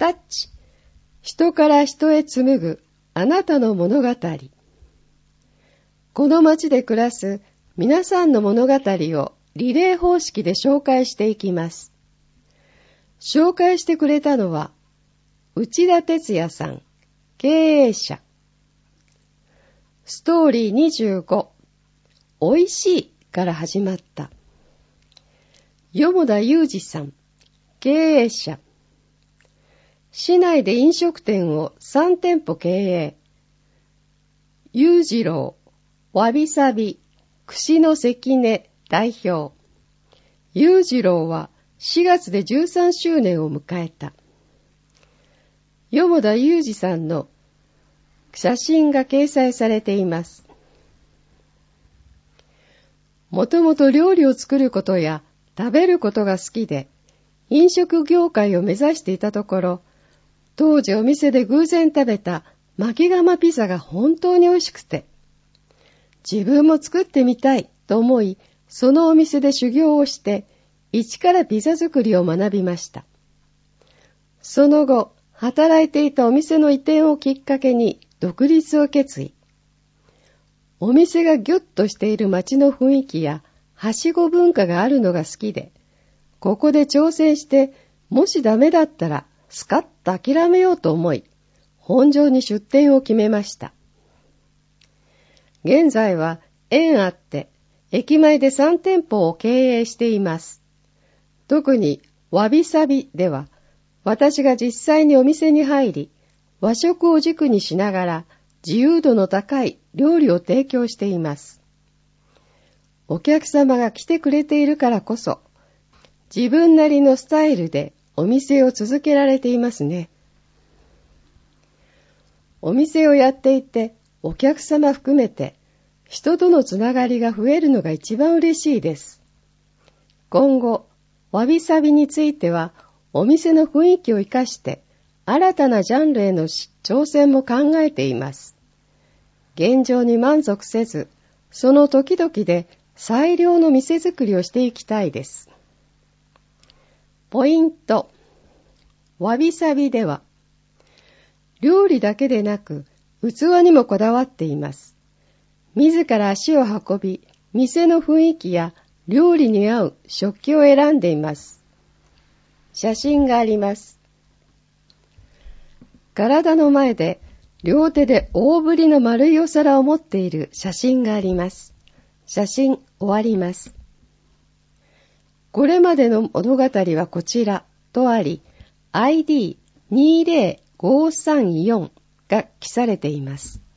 タッチ、人から人へ紡ぐあなたの物語。この町で暮らす皆さんの物語をリレー方式で紹介していきます。紹介してくれたのは内田哲也さん、経営者。ストーリー25、おいしいから始まった。四田裕二さん、経営者。市内で飲食店を3店舗経営。裕次郎、わびさび、串の関根代表。裕次郎は4月で13周年を迎えた。四田裕二さんの写真が掲載されています。もともと料理を作ることや食べることが好きで、飲食業界を目指していたところ、当時お店で偶然食べた巻き釜ピザが本当に美味しくて、自分も作ってみたいと思い、そのお店で修行をして、一からピザ作りを学びました。その後、働いていたお店の移転をきっかけに独立を決意。お店がギュッとしている街の雰囲気やはしご文化があるのが好きで、ここで挑戦して、もしダメだったらスカッと諦めようと思い、本庄に出店を決めました。現在は縁あって、駅前で3店舗を経営しています。特にわびさびでは、私が実際にお店に入り、和食を軸にしながら自由度の高い料理を提供しています。お客様が来てくれているからこそ、自分なりのスタイルでお店を続けられていますね。お店をやっていて、お客様含めて、人とのつながりが増えるのが一番嬉しいです。今後、わびさびについては、お店の雰囲気を生かして、新たなジャンルへの挑戦も考えています。現状に満足せず、その時々で最良の店作りをしていきたいです。ポイント。わびさびでは、料理だけでなく、器にもこだわっています。自ら足を運び、店の雰囲気や料理に合う食器を選んでいます。写真があります。体の前で両手で大ぶりの丸いお皿を持っている写真があります。写真終わります。これまでの物語はこちらとあり、ID20534 が記されています。